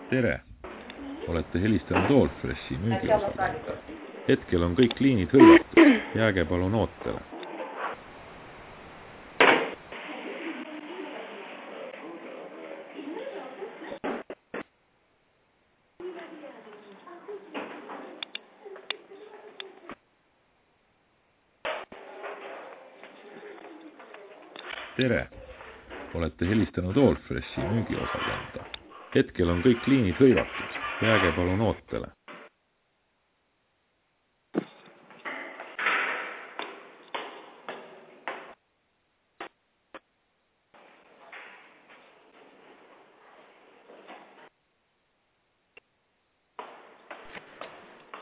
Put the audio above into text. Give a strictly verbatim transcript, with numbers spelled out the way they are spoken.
tere! Olete helistanud Allfreshi müügiosakonda. Hetkel on kõik liinid hõivatud. Jääge palun ootele. Tere! Olete helistanud Allfreshi müügiosakonda. Hetkel on kõik liinid hõivatud. Jääge palun ootele.